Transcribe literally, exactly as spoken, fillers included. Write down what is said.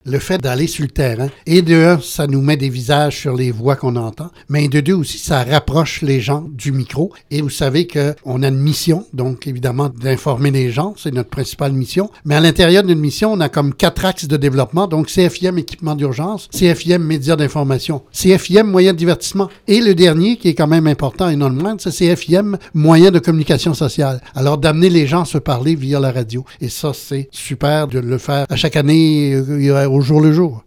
Le fait d'aller sur le terrain, et de un, ça nous met des visages sur les voix qu'on entend, mais de deux aussi, ça rapproche les gens du micro. Et vous savez qu'on a une mission, donc évidemment d'informer les gens, c'est notre principale mission. Mais à l'intérieur d'une mission, on a comme quatre axes de développement, donc C F I M, équipement d'urgence, C F I M, médias d'information, C F I M, moyens de divertissement. Et le dernier, qui est quand même important et non le moindre, c'est C F I M, moyens de communication sociale. Alors d'amener les gens à se parler via la radio. Et ça, c'est super de le faire à chaque année, euh, au jour le jour.